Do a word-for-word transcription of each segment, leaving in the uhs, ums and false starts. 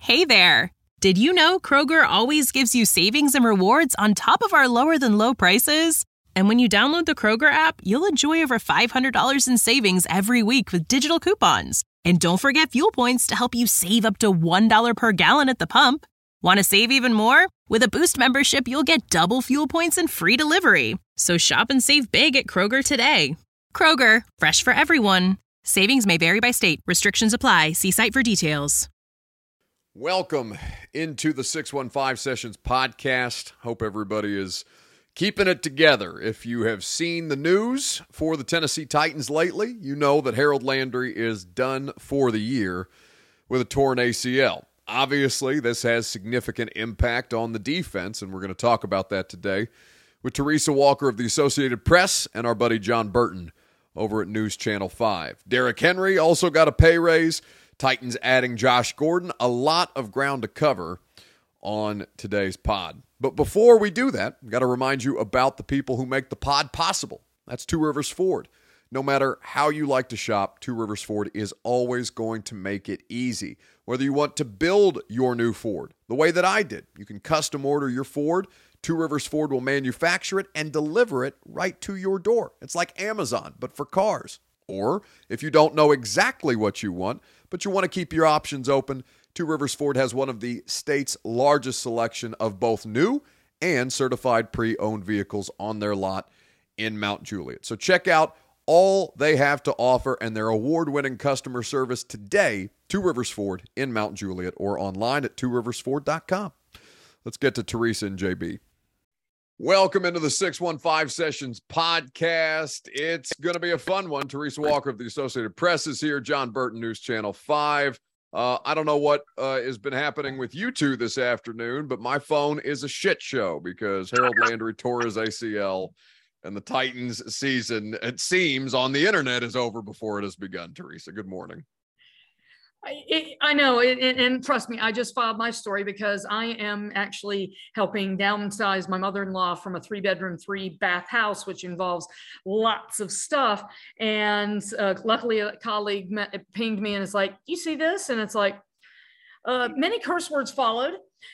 Hey there! Did you know Kroger always gives you savings and rewards on top of our lower-than-low prices? And when you download the Kroger app, you'll enjoy over five hundred dollars in savings every week with digital coupons. And don't forget fuel points to help you save up to one dollar per gallon at the pump. Want to save even more? With a Boost membership, you'll get double fuel points and free delivery. So shop and save big at Kroger today. Kroger, fresh for everyone. Savings may vary by state. Restrictions apply. See site for details. Welcome into the six one five Sessions podcast. Hope everybody is keeping it together. If you have seen the news for the Tennessee Titans lately, you know that Harold Landry is done for the year with a torn A C L. Obviously, this has significant impact on the defense, and we're going to talk about that today with Teresa Walker of the Associated Press and our buddy John Burton over at News Channel five. Derrick Henry also got a pay raise. Titans adding Josh Gordon. A lot of ground to cover on today's pod. But before we do that, I've got to remind you about the people who make the pod possible. That's Two Rivers Ford. No matter how you like to shop, Two Rivers Ford is always going to make it easy. Whether you want to build your new Ford the way that I did, you can custom order your Ford. Two Rivers Ford will manufacture it and deliver it right to your door. It's like Amazon, but for cars. Or if you don't know exactly what you want, but you want to keep your options open, Two Rivers Ford has one of the state's largest selection of both new and certified pre-owned vehicles on their lot in Mount Juliet. So check out all they have to offer and their award-winning customer service today, Two Rivers Ford in Mount Juliet, or online at two rivers ford dot com. Let's get to Teresa and J B. Welcome into the six one five Sessions podcast. It's going to be a fun one. Teresa Walker of the Associated Press is here. John Burton, News Channel five. Uh, I don't know what uh, has been happening with you two this afternoon, but my phone is a shit show because Harold Landry tore his A C L, and the Titans season, it seems, on the internet is over before it has begun. Teresa, good morning. I, I know, and, and trust me, I just filed my story because I am actually helping downsize my mother-in-law from a three-bedroom, three-bath house, which involves lots of stuff. And uh, luckily, a colleague met, pinged me and is like, "You see this?" And it's like, uh, many curse words followed,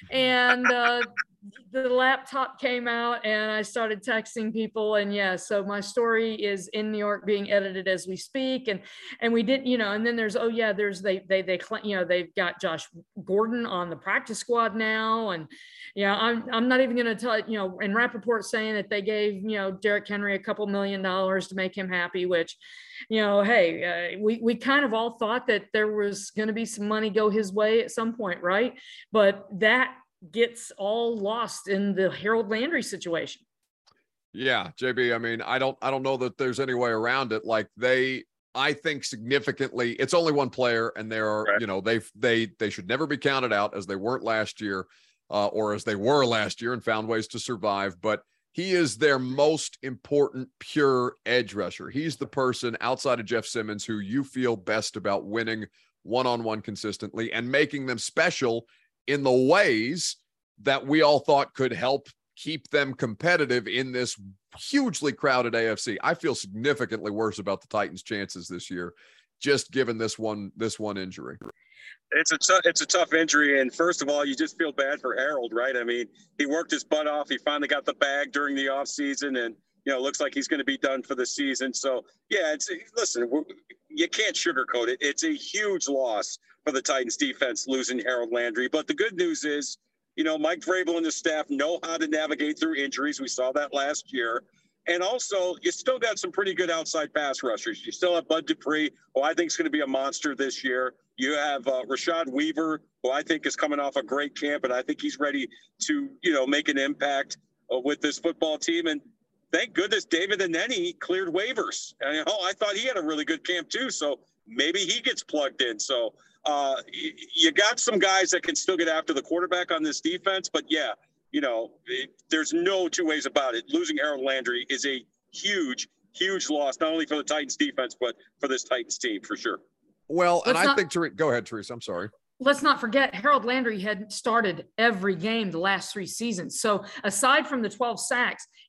and uh, the laptop came out, and I started texting people. And yeah, so my story is in New York being edited as we speak. And, and we didn't, you know, and then there's, oh yeah, there's, they, they, they, you know, they've got Josh Gordon on the practice squad now. And yeah, I'm, I'm not even going to tell, you know, and Rappaport saying that they gave, you know, Derrick Henry a couple million dollars to make him happy, which, you know, hey, uh, we, we kind of all thought that there was going to be some money go his way at some point. Right. But that gets all lost in the Harold Landry situation. Yeah, J B, I mean, I don't I don't know that there's any way around it. Like they I think significantly, it's only one player, and there are, right. you know, they they they should never be counted out as they weren't last year, uh, or as they were last year and found ways to survive. But he is their most important pure edge rusher. He's the person outside of Jeff Simmons who you feel best about winning one-on-one consistently and making them special in the ways that we all thought could help keep them competitive in this hugely crowded A F C. I feel significantly worse about the Titans' chances this year, just given this one, this one injury. It's a t- it's a tough injury, and first of all, you just feel bad for Harold, right? I mean, he worked his butt off. He finally got the bag during the offseason, and you know, it looks like he's going to be done for the season. So, yeah, it's listen, we're, you can't sugarcoat it. It's a huge loss for the Titans defense losing Harold Landry. But the good news is, you know, Mike Vrabel and his staff know how to navigate through injuries. We saw that last year. And also, you still got some pretty good outside pass rushers. You still have Bud Dupree, who I think is going to be a monster this year. You have uh, Rashad Weaver, who I think is coming off a great camp, and I think he's ready to, you know, make an impact uh, with this football team. And thank goodness David Aneni cleared waivers. And you know, I thought he had a really good camp too. So maybe he gets plugged in. So uh, you got some guys that can still get after the quarterback on this defense. But yeah, you know, it, there's no two ways about it. Losing Harold Landry is a huge, huge loss, not only for the Titans defense, but for this Titans team for sure. Well, and Let's I not- think, Teresa, go ahead, Teresa. I'm sorry. Let's not forget Harold Landry had started every game the last three seasons. So aside from the twelve sacks,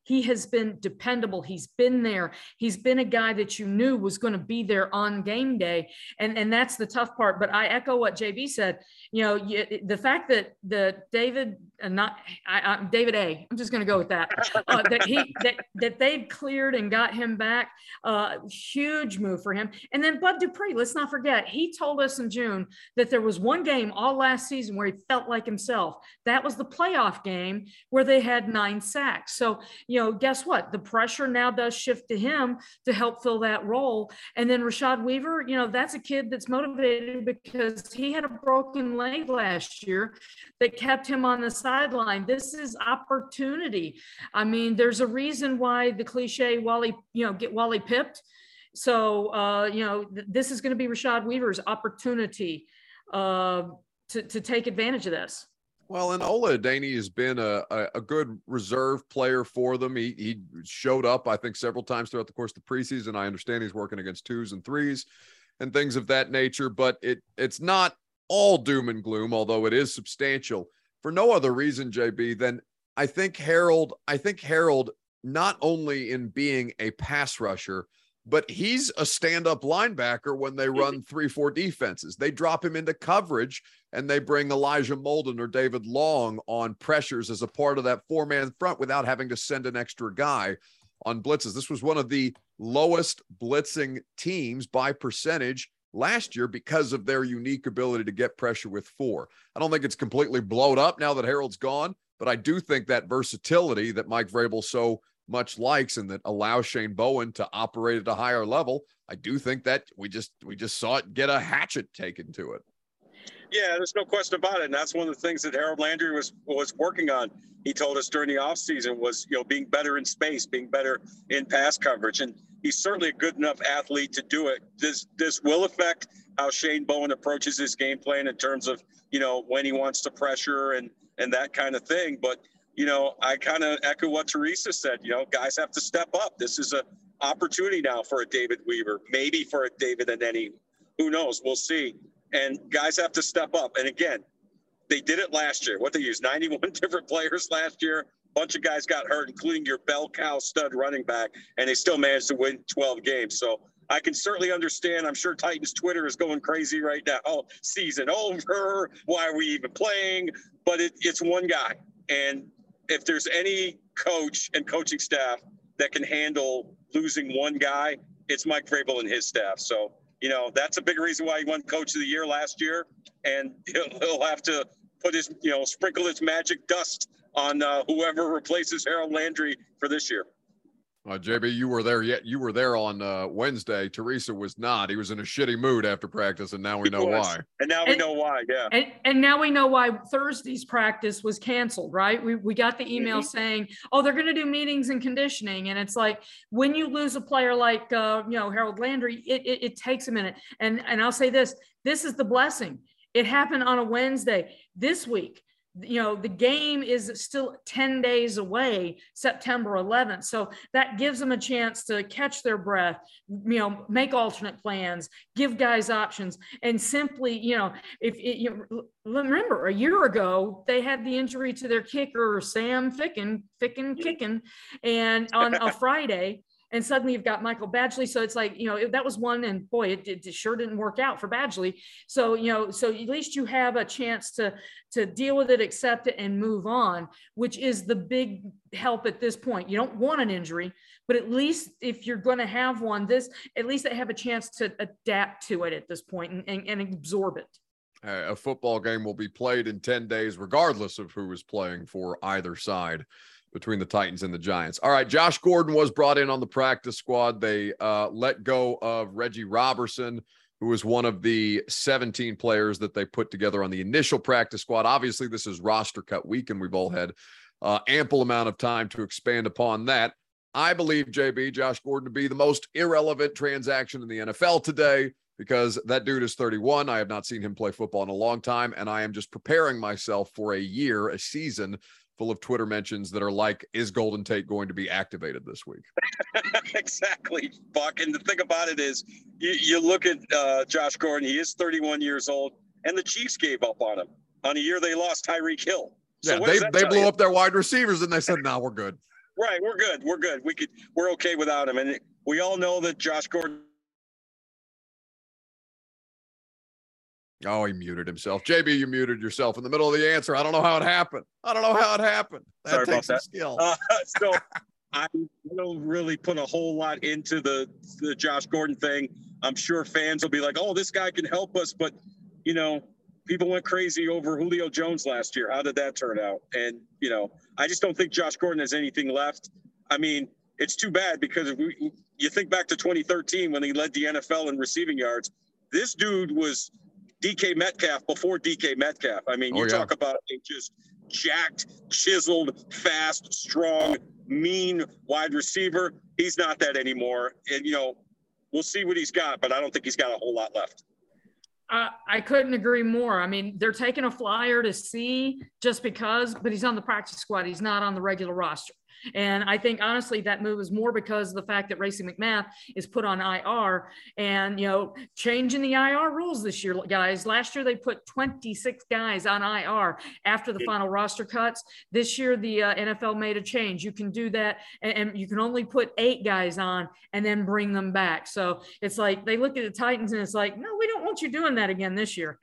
he has been dependable. He's been there. He's been a guy that you knew was going to be there on game day. And, and that's the tough part. But I echo what J B said. You know, you, the fact that the David, uh, not I, I, David A, I'm just going to go with that, uh, that he that that they've cleared and got him back. Uh, huge move for him. And then Bud Dupree, let's not forget, he told us in June that there was one game all last season where he felt like himself. That was the playoff game where they had nine sacks. So, you know, guess what? The pressure now does shift to him to help fill that role. And then Rashad Weaver, you know, that's a kid that's motivated because he had a broken leg last year that kept him on the sideline. This is opportunity. I mean, there's a reason why the cliche Wally, you know, get Wally pipped. So, uh, you know, th- this is going to be Rashad Weaver's opportunity uh, to, to take advantage of this. Well, and Ola Adeniyi has been a, a, a good reserve player for them. He, he showed up, I think, several times throughout the course of the preseason. I understand he's working against twos and threes and things of that nature, but it it's not all doom and gloom, although it is substantial for no other reason, J B, than I think Harold, I think Harold, not only in being a pass rusher, but he's a stand-up linebacker when they run three four defenses. They drop him into coverage, and they bring Elijah Molden or David Long on pressures as a part of that four-man front without having to send an extra guy on blitzes. This was one of the lowest blitzing teams by percentage last year because of their unique ability to get pressure with four. I don't think it's completely blown up now that Harold's gone, but I do think that versatility that Mike Vrabel so much likes and that allows Shane Bowen to operate at a higher level, I do think that we just we just saw it get a hatchet taken to it. Yeah, there's no question about it. And that's one of the things that Harold Landry was was working on. He told us during the offseason was, you know, being better in space, being better in pass coverage. And he's certainly a good enough athlete to do it. This this will affect how Shane Bowen approaches his game plan in terms of, you know, when he wants to pressure and and that kind of thing. But you know, I kind of echo what Teresa said. You know, guys have to step up. This is a opportunity now for a David Weaver, maybe for a David Adeniyi. Who knows? We'll see. And guys have to step up. And again, they did it last year. What they used, ninety-one different players last year. A bunch of guys got hurt, including your bell cow stud running back, and they still managed to win twelve games. So I can certainly understand. I'm sure Titans Twitter is going crazy right now. Oh, season over. Why are we even playing? But it, it's one guy. And if there's any coach and coaching staff that can handle losing one guy, it's Mike Vrabel and his staff. So, you know, that's a big reason why he won Coach of the Year last year. And he'll, he'll have to put his, you know, sprinkle his magic dust on uh, whoever replaces Harold Landry for this year. Uh, J B, you were there yet. You were there on uh, Wednesday. Teresa was not. He was in a shitty mood after practice, and now we know why. And now we and, know why, yeah. And, and now we know why Thursday's practice was canceled, right? We we got the email mm-hmm. saying, oh, they're going to do meetings and conditioning. And it's like, when you lose a player like, uh, you know, Harold Landry, it, it, it takes a minute. And, and I'll say this, this is the blessing. It happened on a Wednesday. This week, you know, the game is still ten days away, September eleventh. So that gives them a chance to catch their breath, you know, make alternate plans, give guys options, and simply, you know, if it, you know, remember a year ago, they had the injury to their kicker, Sam Ficken, Ficken kicking, and on a Friday. And suddenly you've got Michael Badgley. So it's like, you know, that was one, and boy, it, it sure didn't work out for Badgley. So, you know, so at least you have a chance to, to deal with it, accept it, and move on, which is the big help at this point. You don't want an injury, but at least if you're going to have one, this, at least they have a chance to adapt to it at this point and, and, and absorb it. Uh, a football game will be played in ten days, regardless of who is playing for either side between the Titans and the Giants. All right, Josh Gordon was brought in on the practice squad. They uh, let go of Reggie Robertson, who was one of the seventeen players that they put together on the initial practice squad. Obviously, this is roster cut week, and we've all had uh, ample amount of time to expand upon that. I believe, J B, Josh Gordon to be the most irrelevant transaction in the N F L today, because that dude is thirty-one. I have not seen him play football in a long time, and I am just preparing myself for a year, a season full of Twitter mentions that are like, is Golden Tate going to be activated this week? Exactly, Buck. And the thing about it is, you, you look at uh, Josh Gordon, he is thirty-one years old, and the Chiefs gave up on him on a year they lost Tyreek Hill. So yeah, they, they blew you? up their wide receivers, and they said, no, nah, we're good. Right, we're good. We're good. We could. We're okay without him, and we all know that Josh Gordon. Oh, he muted himself. J B, you muted yourself in the middle of the answer. I don't know how it happened. I don't know how it happened. That Sorry takes about some that. skill. Uh, so I don't really put a whole lot into the the Josh Gordon thing. I'm sure fans will be like, "Oh, this guy can help us," but you know, people went crazy over Julio Jones last year. How did that turn out? And you know, I just don't think Josh Gordon has anything left. I mean, it's too bad because if we, you think back to twenty thirteen when he led the N F L in receiving yards. This dude was D K Metcalf before D K Metcalf. I mean, you oh, yeah. talk about a just jacked, chiseled, fast, strong, mean wide receiver. He's not that anymore. And, you know, we'll see what he's got, but I don't think he's got a whole lot left. Uh, I couldn't agree more. I mean, they're taking a flyer to see just because, but he's on the practice squad. He's not on the regular roster. And I think, honestly, that move is more because of the fact that Racey McMath is put on I R and, you know, changing the I R rules this year, guys. Last year, they put twenty-six guys on I R after the final roster cuts. This year, the uh, N F L made a change. You can do that, and, and you can only put eight guys on and then bring them back. So it's like they look at the Titans and it's like, no, we don't want you doing that again this year.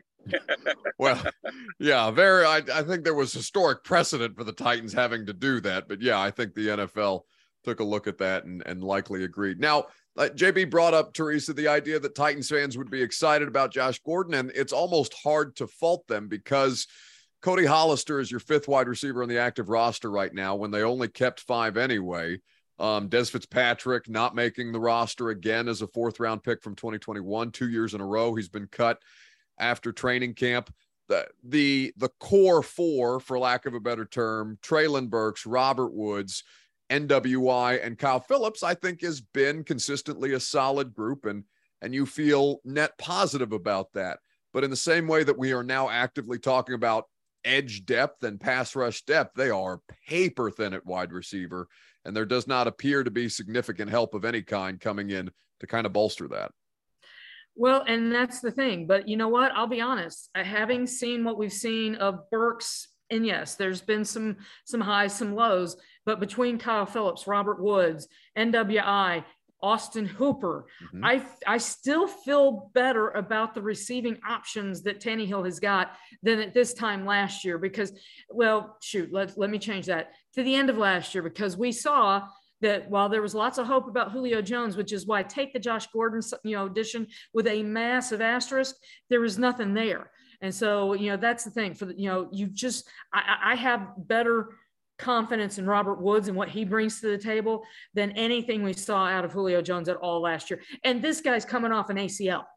Well, yeah, very. I, I think there was historic precedent for the Titans having to do that, but yeah, I think the N F L took a look at that and, and likely agreed. Now, uh, J B brought up, Teresa, the idea that Titans fans would be excited about Josh Gordon, and it's almost hard to fault them because Cody Hollister is your fifth wide receiver on the active roster right now when they only kept five anyway. Um, Des Fitzpatrick not making the roster again as a fourth round pick from twenty twenty-one, two years in a row. He's been cut after training camp. The, the, the core four, for lack of a better term, Treylon Burks, Robert Woods, N W I, and Kyle Phillips, I think has been consistently a solid group, and, and you feel net positive about that. But in the same way that we are now actively talking about edge depth and pass rush depth, they are paper thin at wide receiver, and there does not appear to be significant help of any kind coming in to kind of bolster that. Well, and that's the thing. But you know what? I'll be honest. Having seen what we've seen of Burks, and yes, there's been some some highs, some lows, but between Kyle Phillips, Robert Woods, N W I, Austin Hooper, mm-hmm. I I still feel better about the receiving options that Tannehill has got than at this time last year because, well, shoot, let, let me change that to the end of last year because we saw that while there was lots of hope about Julio Jones, which is why I take the Josh Gordon, you know, addition with a massive asterisk, there was nothing there. And so, you know, that's the thing for the, you know, you just, I, I have better confidence in Robert Woods and what he brings to the table than anything we saw out of Julio Jones at all last year. And this guy's coming off an A C L.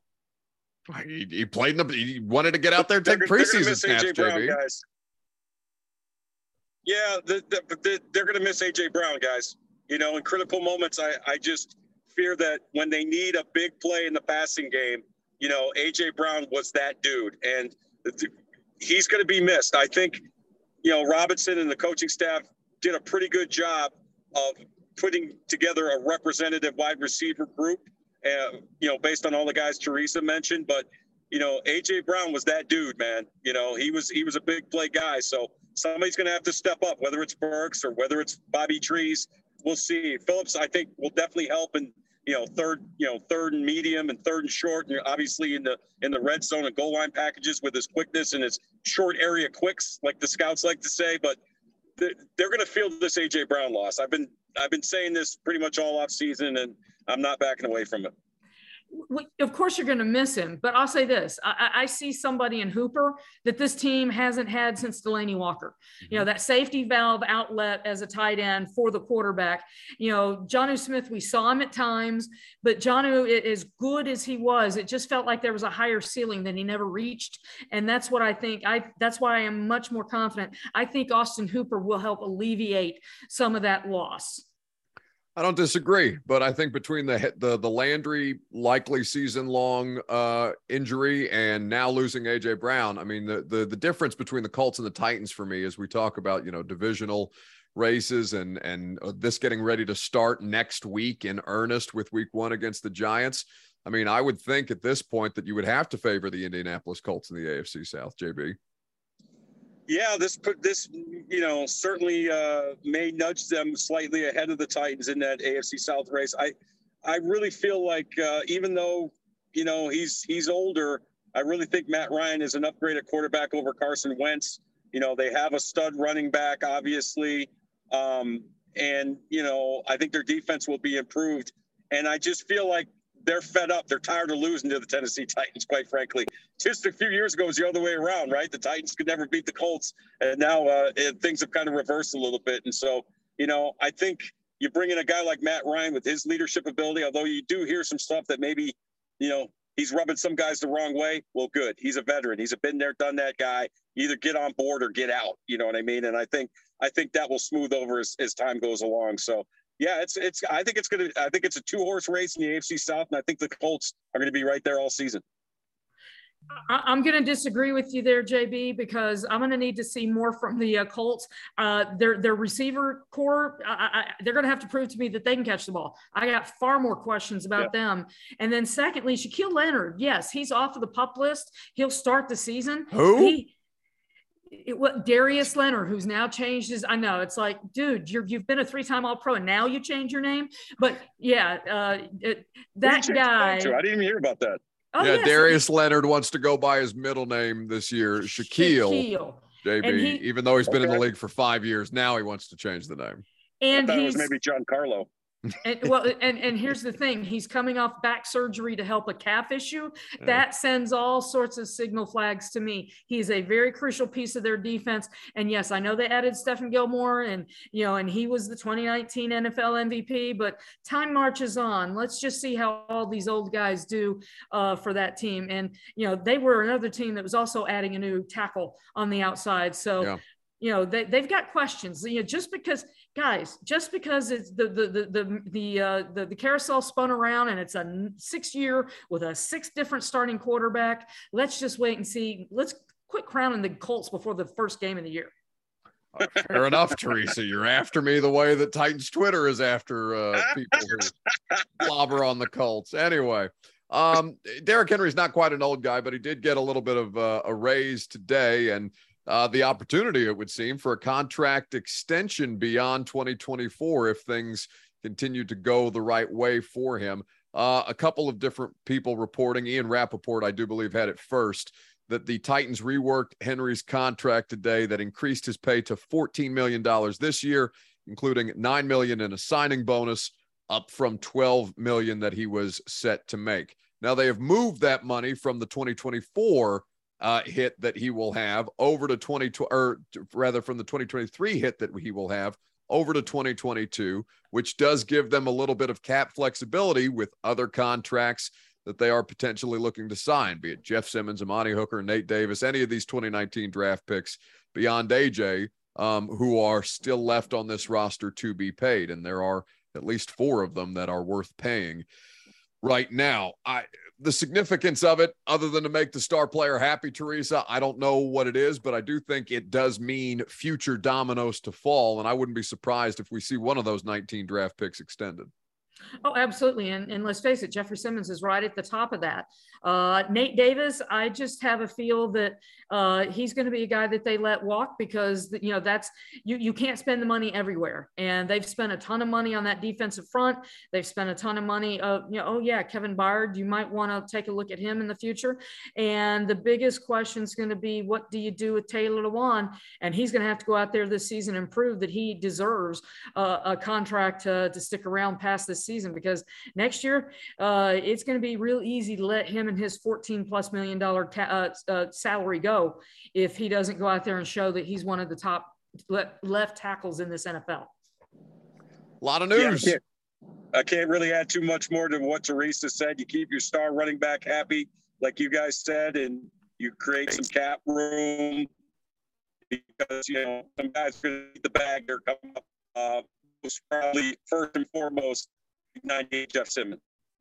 He, he played in the, he wanted to get out there and take preseason snaps, A J Brown, guys. Yeah, the, the, the, they're going to miss A J Brown, guys. You know, in critical moments, I, I just fear that when they need a big play in the passing game, you know, A J Brown was that dude. And he's going to be missed. I think, you know, Robinson and the coaching staff did a pretty good job of putting together a representative wide receiver group, uh, you know, based on all the guys Teresa mentioned. But, you know, A J Brown was that dude, man. You know, he was he was a big play guy. So somebody's going to have to step up, whether it's Burks or whether it's Bobby Trees. We'll see. Phillips, I think, will definitely help in, you know, third, you know, third and medium and third and short, and obviously in the in the red zone and goal line packages with his quickness and his short area quicks, like the scouts like to say. But they're, they're going to feel this A J Brown loss. I've been I've been saying this pretty much all off season, and I'm not backing away from it. Of course you're going to miss him, but I'll say this. I, I see somebody in Hooper that this team hasn't had since Delaney Walker. You know, that safety valve outlet as a tight end for the quarterback. You know, Jonnu Smith, we saw him at times, but Jonnu, as good as he was, it just felt like there was a higher ceiling that he never reached. And that's what I think. I That's why I am much more confident. I think Austin Hooper will help alleviate some of that loss. I don't disagree, but I think between the the the Landry likely season-long uh, injury and now losing A J Brown, I mean, the, the the difference between the Colts and the Titans for me, as we talk about, you know, divisional races and and this getting ready to start next week in earnest with week one against the Giants. I mean, I would think at this point that you would have to favor the Indianapolis Colts in the A F C South, J B. Yeah, this put this, you know, certainly uh, may nudge them slightly ahead of the Titans in that A F C South race. I, I really feel like uh, even though, you know, he's he's older, I really think Matt Ryan is an upgrade at quarterback over Carson Wentz. You know, they have a stud running back, obviously, um, and you know, I think their defense will be improved. And I just feel like they're fed up. They're tired of losing to the Tennessee Titans, quite frankly. Just a few years ago, it was the other way around, right? The Titans could never beat the Colts. And now uh, it, things have kind of reversed a little bit. And so, you know, I think you bring in a guy like Matt Ryan with his leadership ability, although you do hear some stuff that maybe, you know, he's rubbing some guys the wrong way. Well, good. He's a veteran. He's a been there, done that guy. Either get on board or get out. You know what I mean? And I think I think that will smooth over as, as time goes along. So, yeah, it's it's. I think it's gonna. I think it's a two horse race in the A F C South, and I think the Colts are going to be right there all season. I'm going to disagree with you there, J B, because I'm going to need to see more from the uh, Colts. Uh, their their receiver core, I, I, they're going to have to prove to me that they can catch the ball. I got far more questions about yeah. them. And then secondly, Shaquille Leonard, yes, he's off of the PUP list. He'll start the season. Who? He, It, what Darius Leonard, who's now changed his, I know it's like, dude, you're, you've been a three-time All-Pro and now you change your name. But yeah, uh, it, that guy. I didn't even hear about that. Oh, yeah, yes. Darius Leonard wants to go by his middle name this year, Shaquille. Shaquille. J B, he, even though he's been okay. in the league for five years, now he wants to change the name. And I thought he's it was maybe Giancarlo. And well, and, and here's the thing, he's coming off back surgery to help a calf issue. Yeah. That sends all sorts of signal flags to me. He's a very crucial piece of their defense. And yes, I know they added Stephon Gilmore and, you know, and he was the twenty nineteen N F L M V P, but time marches on. Let's just see how all these old guys do uh, for that team. And, you know, they were another team that was also adding a new tackle on the outside. So, yeah. you know, they, they've got questions, you know, just because guys, just because it's the, the, the, the, the, uh, the, the carousel spun around and it's a six year with a six different starting quarterback. Let's just wait and see. Let's quit crowning the Colts before the first game of the year. Uh, fair enough, Teresa. You're after me the way that Titans Twitter is after uh, people who slobber on the Colts. Anyway, um, Derrick Henry's not quite an old guy, but he did get a little bit of uh, a raise today, and uh, the opportunity, it would seem, for a contract extension beyond twenty twenty-four if things continue to go the right way for him. Uh, a couple of different people reporting. Ian Rappaport, I do believe, had it first, that the Titans reworked Henry's contract today that increased his pay to fourteen million dollars this year, including nine million dollars in a signing bonus, up from twelve million dollars that he was set to make. Now, they have moved that money from the twenty twenty-four uh, hit that he will have over to twenty, or rather from the twenty twenty-three hit that he will have over to twenty twenty-two, which does give them a little bit of cap flexibility with other contracts that they are potentially looking to sign, be it Jeff Simmons, Amani Hooker, Nate Davis, any of these twenty nineteen draft picks beyond A J, um, who are still left on this roster to be paid. And there are at least four of them that are worth paying right now. I, the significance of it, other than to make the star player happy, Teresa, I don't know what it is, but I do think it does mean future dominoes to fall. And I wouldn't be surprised if we see one of those nineteen draft picks extended. Oh, absolutely. And, and let's face it, Jeffrey Simmons is right at the top of that. Uh, Nate Davis, I just have a feel that uh, he's going to be a guy that they let walk because, you know, that's you, you can't spend the money everywhere. And they've spent a ton of money on that defensive front. They've spent a ton of money. Uh, you know, oh, yeah, Kevin Byard, you might want to take a look at him in the future. And the biggest question is going to be, what do you do with Taylor Lewan? And he's going to have to go out there this season and prove that he deserves uh, a contract uh, to stick around past this season, because next year uh, it's going to be real easy to let him and his fourteen plus million dollar ca- uh, uh, salary go if he doesn't go out there and show that he's one of the top le- left tackles in this N F L. A lot of news. Yeah, I, can't, I can't really add too much more to what Teresa said. You keep your star running back happy, like you guys said, and you create some cap room because, you know, some guys are going to need the bag. They're coming up. Uh, most probably first and foremost, ninety-eight Jeff Simmons.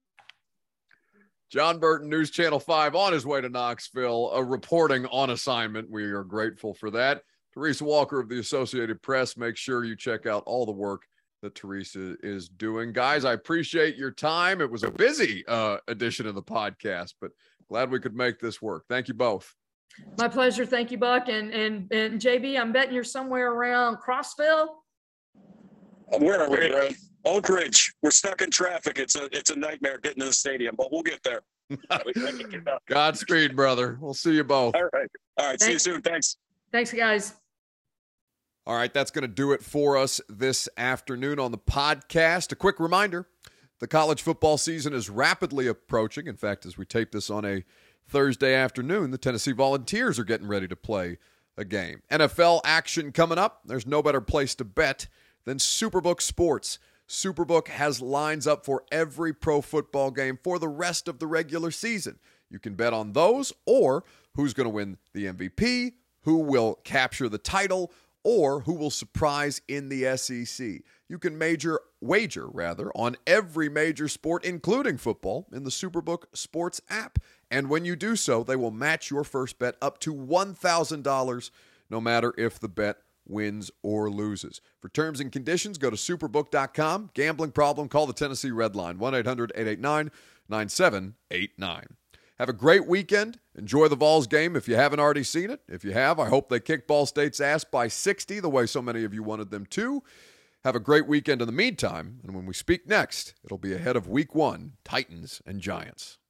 John Burton, News Channel five, on his way to Knoxville, uh, reporting on assignment. We are grateful for that. Teresa Walker of the Associated Press, make sure you check out all the work that Teresa is doing. Guys, I appreciate your time. It was a busy uh, edition of the podcast, but glad we could make this work. Thank you both. My pleasure. Thank you, Buck. And, and, and J B, I'm betting you're somewhere around Crossville. Where are we, bro? Oak Ridge. We're stuck in traffic. It's a it's a nightmare getting to the stadium, but we'll get there. Godspeed, brother. We'll see you both. All right. All right. Thanks. See you soon. Thanks. Thanks, guys. All right, that's going to do it for us this afternoon on the podcast. A quick reminder, the college football season is rapidly approaching. In fact, as we tape this on a Thursday afternoon, the Tennessee Volunteers are getting ready to play a game. N F L action coming up. There's no better place to bet than Superbook Sports. Superbook has lines up for every pro football game for the rest of the regular season. You can bet on those or who's going to win the M V P, who will capture the title, or who will surprise in the S E C. You can major wager rather on every major sport, including football, in the Superbook Sports app. And when you do so, they will match your first bet up to one thousand dollars, no matter if the bet wins or loses. For terms and conditions, go to superbook dot com. Gambling problem? Call the Tennessee Red Line, one eight hundred eight eight nine nine seven eight nine. Have a great weekend. Enjoy the Vols game if you haven't already seen it. If you have, I hope they kick Ball State's ass by sixty, the way so many of you wanted them to. Have a great weekend in the meantime, and when we speak next, it'll be ahead of Week One, Titans and Giants.